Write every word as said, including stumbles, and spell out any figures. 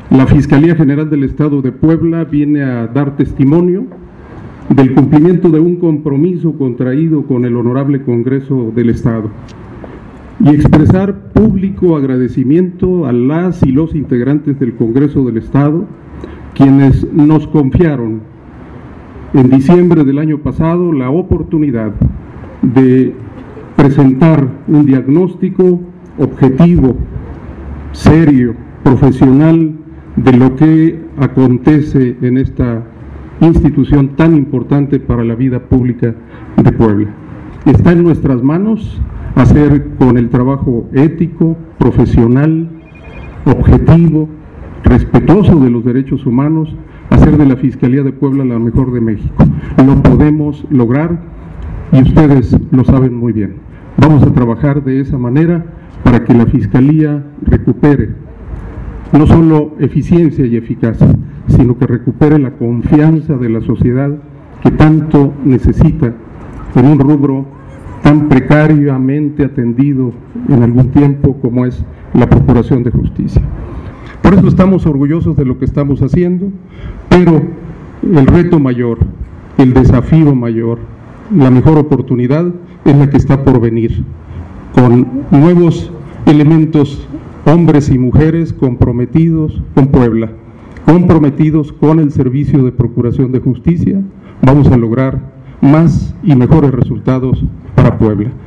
La Fiscalía General del Estado de Puebla viene a dar testimonio del cumplimiento de un compromiso contraído con el Honorable Congreso del Estado y expresar público agradecimiento a las y los integrantes del Congreso del Estado, quienes nos confiaron en diciembre del año pasado la oportunidad de presentar un diagnóstico objetivo, serio, profesional de lo que acontece en esta institución tan importante para la vida pública de Puebla. Está en nuestras manos hacer con el trabajo ético, profesional, objetivo, respetuoso de los derechos humanos, hacer de la Fiscalía de Puebla la mejor de México. Lo podemos lograr y ustedes lo saben muy bien. Vamos a trabajar de esa manera para que la Fiscalía recupere no solo eficiencia y eficacia, sino que recupere la confianza de la sociedad que tanto necesita en un rubro tan precariamente atendido en algún tiempo como es la Procuración de Justicia. Por eso estamos orgullosos de lo que estamos haciendo, pero el reto mayor, el desafío mayor, la mejor oportunidad es la que está por venir, con nuevos elementos, hombres y mujeres comprometidos con Puebla, comprometidos con el servicio de Procuración de Justicia. Vamos a lograr más y mejores resultados para Puebla.